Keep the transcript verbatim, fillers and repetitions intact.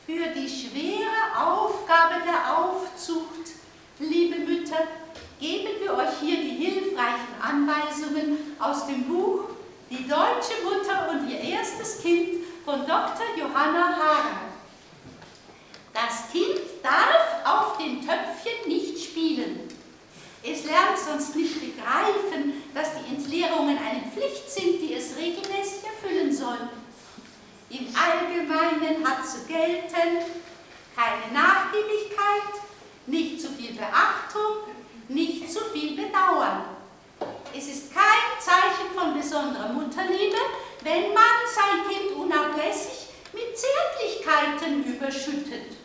Für die schwere Aufgabe der Aufzucht, liebe Mütter, geben wir euch hier die hilfreichen Anweisungen aus dem Buch Die deutsche Mutter und ihr erstes Kind von Doktor Johanna Hager. Das Kind darf auf den Töpfchen nicht spielen. Es lernt sonst nicht begreifen, dass die Entleerungen eine Pflicht sind, die es regelmäßig erfüllen soll. Im Allgemeinen hat zu gelten keine Nachgiebigkeit, nicht zu viel Beachtung, nicht zu viel Bedauern. Es ist kein Zeichen von besonderer Mutterliebe, wenn man sein Kind unablässig mit Zärtlichkeiten überschüttet.